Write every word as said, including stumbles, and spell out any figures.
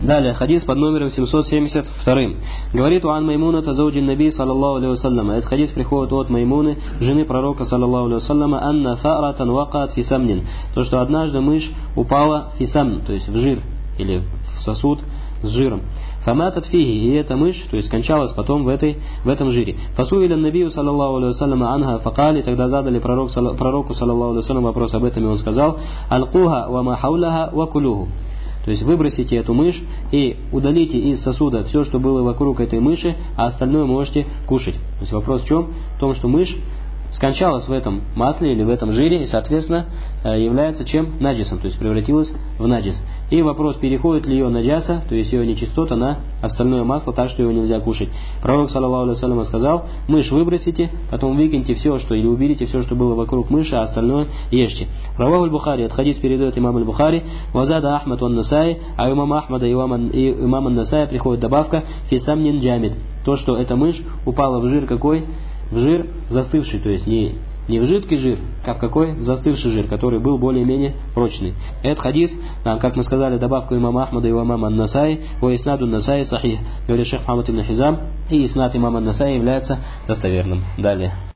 Далее, хадис под номером семьсот семьдесят два. Говорит Уан Маймуна тазауджин Наби саллаллаху алейхи вассалям. Этот хадис приходит от Маймуны, жены пророка саллаллаху алейхи вассаляма, анна фа'ратан вакат фи самнин. То, что однажды мышь упала фи самн, то есть в жир или в сосуд с жиром. Фаматат фиги, и эта мышь, то есть скончалась потом в, этой, в этом жире. Фасуиля набию саллаллаху алейхи вассаляма анха факали, тогда задали пророк, пророку саллаллаху алейхи вассалям вопрос об этом, и он сказал: алкуха ва махауляха ва кулюху. То есть выбросите эту мышь и удалите из сосуда все, что было вокруг этой мыши, а остальное можете кушать. То есть вопрос в чем? В том, что мышь скончалась в этом масле или в этом жире и, соответственно, является чем? Наджисом, то есть превратилась в наджис. И вопрос, переходит ли ее наджаса, то есть ее нечистота, на остальное масло, так что его нельзя кушать. Пророк, саллаллаху алейхи вассалям, сказал: мышь выбросите, потом выкиньте все, что, или уберите все, что было вокруг мыши, а остальное ешьте. Раваху аль-Бухари, от хадис передает имам аль-Бухари, вазада Ахмад ван Насай, а имама Ахмада и имама Насая приходит добавка фисамнин джамид. То, что эта мышь упала в жир какой? В жир застывший, то есть не, не в жидкий жир, а в какой? В застывший жир, который был более-менее прочный. Этот хадис, как мы сказали, добавка имама Ахмада и имама Ан-Насай, о иснаду Насай сахих, говорит шейх Мухаммад ибн Хизам, и иснад имама Ан-Насай является достоверным. Далее.